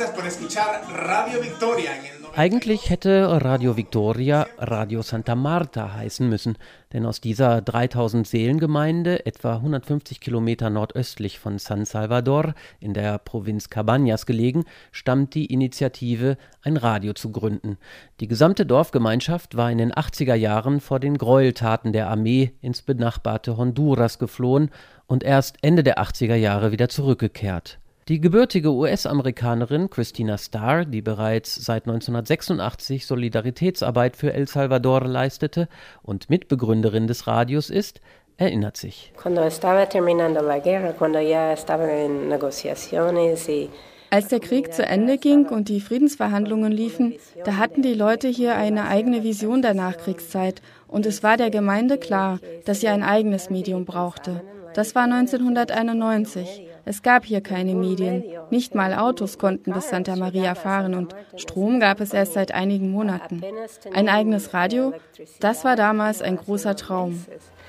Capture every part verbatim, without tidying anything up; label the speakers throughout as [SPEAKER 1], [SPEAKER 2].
[SPEAKER 1] Eigentlich hätte Radio Victoria Radio Santa Marta heißen müssen, denn aus dieser dreitausend-Seelen-Gemeinde, etwa hundertfünfzig Kilometer nordöstlich von San Salvador, in der Provinz Cabañas gelegen, stammt die Initiative, ein Radio zu gründen. Die gesamte Dorfgemeinschaft war in den achtziger Jahren vor den Gräueltaten der Armee ins benachbarte Honduras geflohen und erst Ende der achtziger Jahre wieder zurückgekehrt. Die gebürtige U S-Amerikanerin Christina Starr, die bereits seit neunzehnhundertsechsundachtzig Solidaritätsarbeit für El Salvador leistete und Mitbegründerin des Radios ist, erinnert sich.
[SPEAKER 2] Als der Krieg zu Ende ging und die Friedensverhandlungen liefen, da hatten die Leute hier eine eigene Vision der Nachkriegszeit und es war der Gemeinde klar, dass sie ein eigenes Medium brauchte. Das war neunzehnhunderteinundneunzig. Es gab hier keine Medien. Nicht mal Autos konnten bis Santa Maria fahren und Strom gab es erst seit einigen Monaten. Ein eigenes Radio, das war damals ein großer Traum.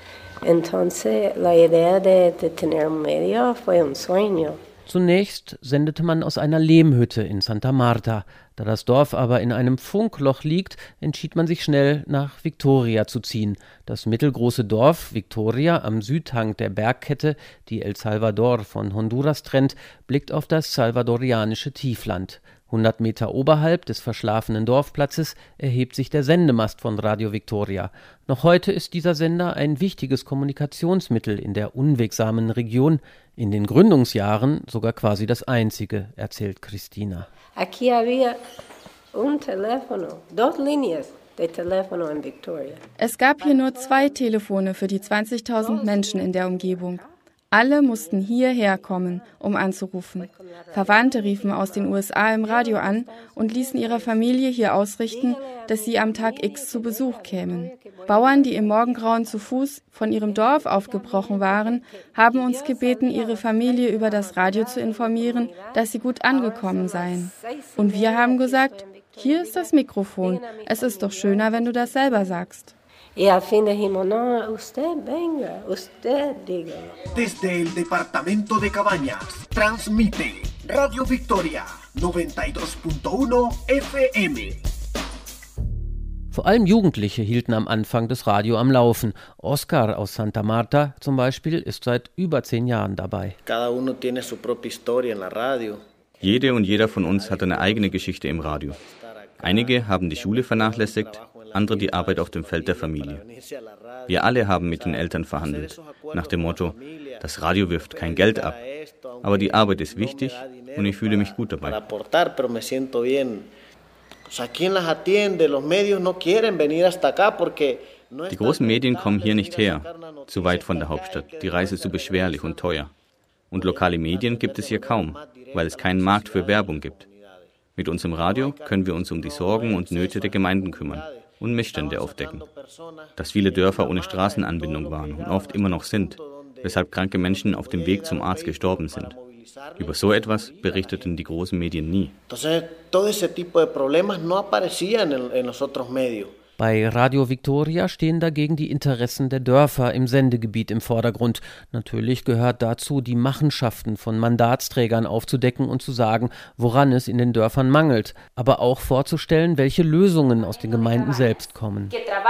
[SPEAKER 1] Zunächst sendete man aus einer Lehmhütte in Santa Marta. Da das Dorf aber in einem Funkloch liegt, entschied man sich schnell, nach Victoria zu ziehen. Das mittelgroße Dorf Victoria am Südhang der Bergkette, die El Salvador von Honduras trennt, blickt auf das salvadorianische Tiefland. hundert Meter oberhalb des verschlafenen Dorfplatzes erhebt sich der Sendemast von Radio Victoria. Noch heute ist dieser Sender ein wichtiges Kommunikationsmittel in der unwegsamen Region, in den Gründungsjahren sogar quasi das einzige, erzählt Christina.
[SPEAKER 3] Aquí había un teléfono, dos líneas de teléfono en Victoria.
[SPEAKER 2] Es gab hier nur zwei Telefone für die zwanzigtausend Menschen in der Umgebung. Alle mussten hierher kommen, um anzurufen. Verwandte riefen aus den U S A im Radio an und ließen ihrer Familie hier ausrichten, dass sie am Tag X zu Besuch kämen. Bauern, die im Morgengrauen zu Fuß von ihrem Dorf aufgebrochen waren, haben uns gebeten, ihre Familie über das Radio zu informieren, dass sie gut angekommen seien. Und wir haben gesagt, hier ist das Mikrofon, es ist doch schöner, wenn du das selber sagst.
[SPEAKER 3] Y al fin dijimos, no, usted venga, usted diga.
[SPEAKER 4] Desde el departamento de Cabañas, transmite Radio Victoria noventa y dos punto uno F M.
[SPEAKER 1] Vor allem Jugendliche hielten am Anfang das Radio am Laufen. Oscar aus Santa Marta zum Beispiel ist seit über zehn Jahren dabei.
[SPEAKER 5] Jede und jeder von uns hat eine eigene Geschichte im Radio. Einige haben die Schule vernachlässigt, andere die Arbeit auf dem Feld der Familie. Wir alle haben mit den Eltern verhandelt, nach dem Motto, das Radio wirft kein Geld ab, aber die Arbeit ist wichtig und ich fühle mich gut dabei. Die großen Medien kommen hier nicht her, zu weit von der Hauptstadt, die Reise ist zu beschwerlich und teuer. Und lokale Medien gibt es hier kaum, weil es keinen Markt für Werbung gibt. Mit unserem Radio können wir uns um die Sorgen und Nöte der Gemeinden kümmern und Missstände aufdecken. Dass viele Dörfer ohne Straßenanbindung waren und oft immer noch sind, weshalb kranke Menschen auf dem Weg zum Arzt gestorben sind. Über so etwas berichteten die großen Medien nie.
[SPEAKER 1] Bei Radio Victoria stehen dagegen die Interessen der Dörfer im Sendegebiet im Vordergrund. Natürlich gehört dazu, die Machenschaften von Mandatsträgern aufzudecken und zu sagen, woran es in den Dörfern mangelt, aber auch vorzustellen, welche Lösungen aus den Gemeinden selbst kommen.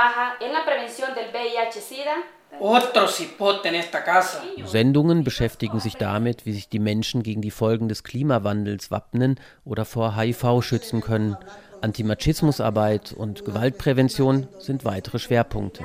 [SPEAKER 1] Sendungen beschäftigen sich damit, wie sich die Menschen gegen die Folgen des Klimawandels wappnen oder vor H I V schützen können. Antimachismusarbeit und Gewaltprävention sind weitere Schwerpunkte.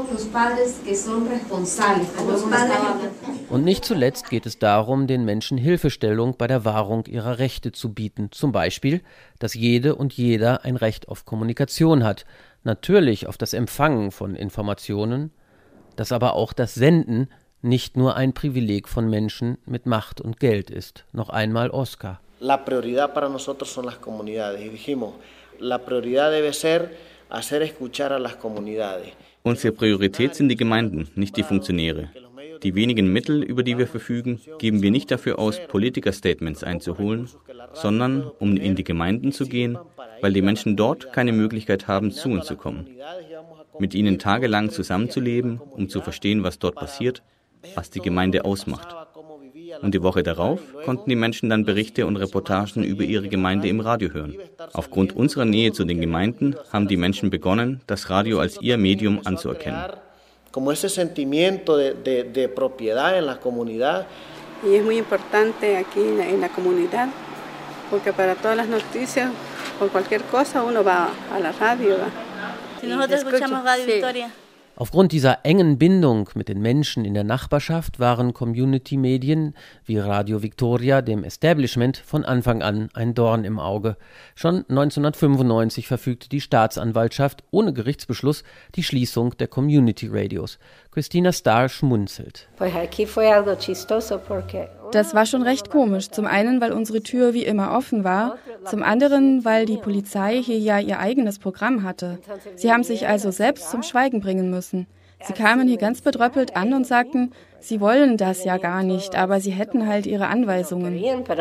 [SPEAKER 1] Und nicht zuletzt geht es darum, den Menschen Hilfestellung bei der Wahrung ihrer Rechte zu bieten. Zum Beispiel, dass jede und jeder ein Recht auf Kommunikation hat. Natürlich auf das Empfangen von Informationen, dass aber auch das Senden nicht nur ein Privileg von Menschen mit Macht und Geld ist. Noch einmal Oscar.
[SPEAKER 6] La prioridad para nosotros son las comunidades. Y dijimos, la prioridad debe ser hacer escuchar a las comunidades.
[SPEAKER 5] Unsere Priorität sind die Gemeinden, nicht die Funktionäre. Die wenigen Mittel, über die wir verfügen, geben wir nicht dafür aus, Politiker-Statements einzuholen, sondern um in die Gemeinden zu gehen, weil die Menschen dort keine Möglichkeit haben, zu uns zu kommen. Mit ihnen tagelang zusammenzuleben, um zu verstehen, was dort passiert, was die Gemeinde ausmacht. Und die Woche darauf konnten die Menschen dann Berichte und Reportagen über ihre Gemeinde im Radio hören. Aufgrund unserer Nähe zu den Gemeinden haben die Menschen begonnen, das Radio als ihr Medium anzuerkennen.
[SPEAKER 6] Como ese sentimiento de, de, de propiedad en la comunidad.
[SPEAKER 7] Y es muy importante aquí en la, en la comunidad, porque para todas las noticias, por cualquier cosa, uno va a la radio.
[SPEAKER 8] Si nosotros escuchamos Radio Victoria.
[SPEAKER 1] Aufgrund dieser engen Bindung mit den Menschen in der Nachbarschaft waren Community-Medien wie Radio Victoria dem Establishment von Anfang an ein Dorn im Auge. Schon neunzehnhundertfünfundneunzig verfügte die Staatsanwaltschaft ohne Gerichtsbeschluss die Schließung der Community-Radios. Christina Starr schmunzelt.
[SPEAKER 2] Das war schon recht komisch. Zum einen, weil unsere Tür wie immer offen war. Zum anderen, weil die Polizei hier ja ihr eigenes Programm hatte. Sie haben sich also selbst zum Schweigen bringen müssen. Sie kamen hier ganz bedröppelt an und sagten, sie wollen das ja gar nicht, aber sie hätten halt ihre Anweisungen.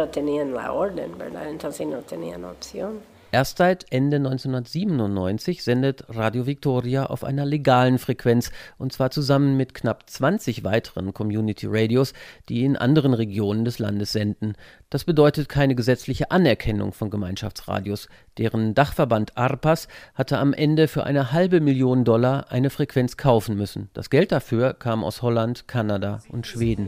[SPEAKER 1] Erst seit Ende neunzehnhundertsiebenundneunzig sendet Radio Victoria auf einer legalen Frequenz, und zwar zusammen mit knapp zwanzig weiteren Community-Radios, die in anderen Regionen des Landes senden. Das bedeutet keine gesetzliche Anerkennung von Gemeinschaftsradios. Deren Dachverband ARPAS hatte am Ende für eine halbe Million Dollar eine Frequenz kaufen müssen. Das Geld dafür kam aus Holland, Kanada und Schweden.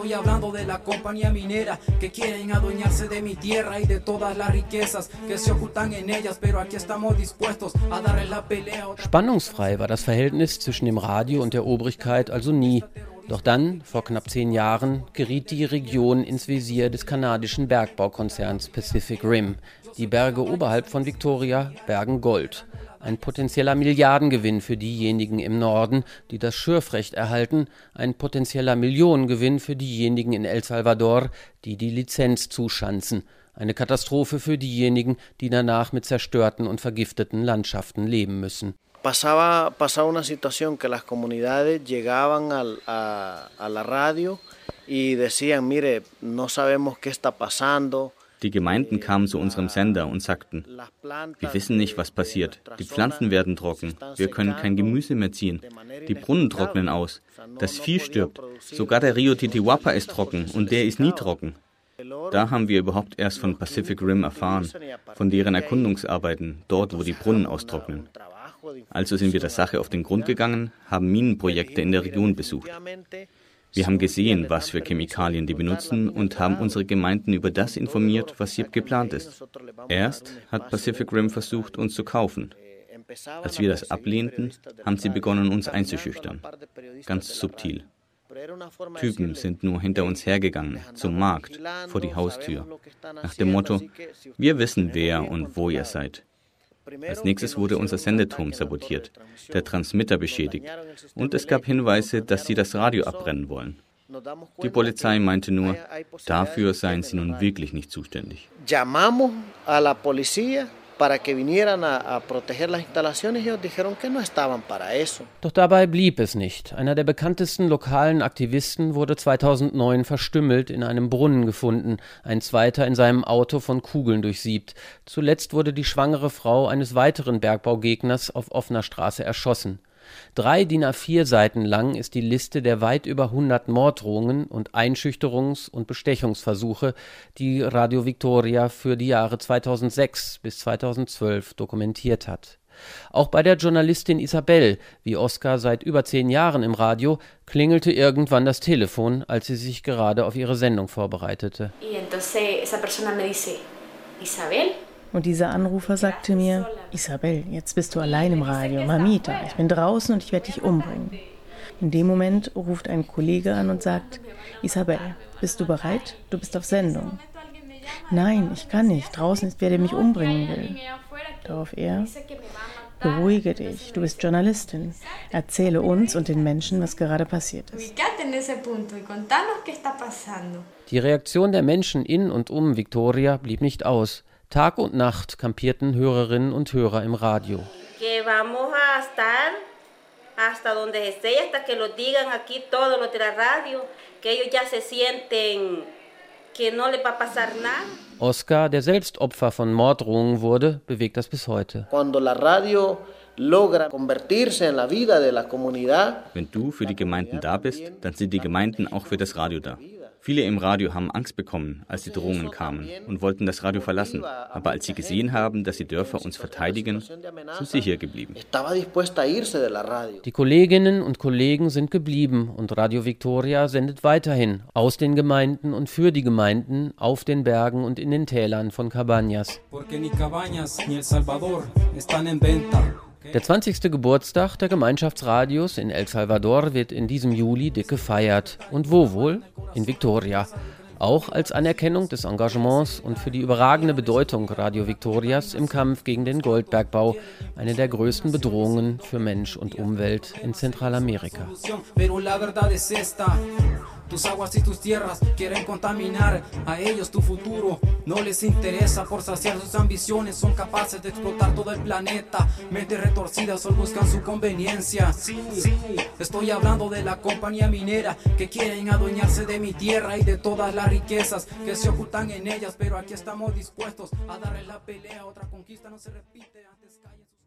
[SPEAKER 1] Spannungsfrei war das Verhältnis zwischen dem Radio und der Obrigkeit also nie. Doch dann, vor knapp zehn Jahren, geriet die Region ins Visier des kanadischen Bergbaukonzerns Pacific Rim. Die Berge oberhalb von Victoria bergen Gold. Ein potenzieller Milliardengewinn für diejenigen im Norden, die das Schürfrecht erhalten, ein potenzieller Millionengewinn für diejenigen in El Salvador, die die Lizenz zuschanzen. Eine Katastrophe für diejenigen, die danach mit zerstörten und vergifteten Landschaften leben müssen.
[SPEAKER 6] Pasaba, pasaba una situación que las comunidades llegaban al, a, a la radio y decían, mire, no sabemos qué está pasando.
[SPEAKER 5] Die Gemeinden kamen zu unserem Sender und sagten, wir wissen nicht, was passiert. Die Pflanzen werden trocken. Wir können kein Gemüse mehr ziehen. Die Brunnen trocknen aus. Das Vieh stirbt. Sogar der Rio Titiwapa ist trocken und der ist nie trocken. Da haben wir überhaupt erst von Pacific Rim erfahren, von deren Erkundungsarbeiten, dort, wo die Brunnen austrocknen. Also sind wir der Sache auf den Grund gegangen, haben Minenprojekte in der Region besucht. Wir haben gesehen, was für Chemikalien die benutzen und haben unsere Gemeinden über das informiert, was hier geplant ist. Erst hat Pacific Rim versucht, uns zu kaufen. Als wir das ablehnten, haben sie begonnen, uns einzuschüchtern. Ganz subtil. Typen sind nur hinter uns hergegangen, zum Markt, vor die Haustür, nach dem Motto, wir wissen, wer und wo ihr seid. Als nächstes wurde unser Sendeturm sabotiert, der Transmitter beschädigt und es gab Hinweise, dass sie das Radio abbrennen wollen. Die Polizei meinte nur, dafür seien sie nun wirklich nicht zuständig.
[SPEAKER 6] Llamamos a la policía para que vinieran a, a proteger las instalaciones y ellos dijeron que no estaban para eso.
[SPEAKER 1] Doch dabei blieb es nicht. Einer der bekanntesten lokalen Aktivisten wurde zweitausendneun verstümmelt in einem Brunnen gefunden, ein zweiter in seinem Auto von Kugeln durchsiebt. Zuletzt wurde die schwangere Frau eines weiteren Bergbaugegners auf offener Straße erschossen. Drei D I N A vier Seiten lang ist die Liste der weit über hundert Morddrohungen und Einschüchterungs- und Bestechungsversuche, die Radio Victoria für die Jahre zweitausendsechs bis zweitausendzwölf dokumentiert hat. Auch bei der Journalistin Isabel, wie Oscar seit über zehn Jahren im Radio, klingelte irgendwann das Telefon, als sie sich gerade auf ihre Sendung vorbereitete.
[SPEAKER 9] Und dieser Anrufer sagte mir, Isabel, jetzt bist du allein im Radio, Mamita, ich bin draußen und ich werde dich umbringen. In dem Moment ruft ein Kollege an und sagt, Isabel, bist du bereit? Du bist auf Sendung. Nein, ich kann nicht, draußen ist wer, der mich umbringen will. Darauf er, beruhige dich, du bist Journalistin, erzähle uns und den Menschen, was gerade passiert ist.
[SPEAKER 1] Die Reaktion der Menschen in und um Victoria blieb nicht aus. Tag und Nacht kampierten Hörerinnen und Hörer im Radio. Oscar, der selbst Opfer von Morddrohungen wurde, bewegt das bis heute.
[SPEAKER 5] Wenn du für die Gemeinden da bist, dann sind die Gemeinden auch für das Radio da. Viele im Radio haben Angst bekommen, als die Drohungen kamen und wollten das Radio verlassen. Aber als sie gesehen haben, dass die Dörfer uns verteidigen, sind sie hier geblieben.
[SPEAKER 1] Die Kolleginnen und Kollegen sind geblieben und Radio Victoria sendet weiterhin aus den Gemeinden und für die Gemeinden auf den Bergen und in den Tälern von Cabañas. Der zwanzigste Geburtstag der Gemeinschaftsradios in El Salvador wird in diesem Juli dick gefeiert. Und wo wohl? In Victoria. Auch als Anerkennung des Engagements und für die überragende Bedeutung Radio Victorias im Kampf gegen den Goldbergbau, eine der größten Bedrohungen für Mensch und Umwelt in Zentralamerika. Tus aguas y tus tierras quieren contaminar a ellos tu futuro. No les interesa por saciar sus ambiciones. Son capaces de explotar todo el planeta. Mentes retorcidas solo buscan su conveniencia. Sí, sí, estoy hablando de la compañía minera que quieren adueñarse de mi tierra y de todas las riquezas que se ocultan en ellas. Pero aquí estamos dispuestos a darle la pelea. Otra conquista no se repite antes calles.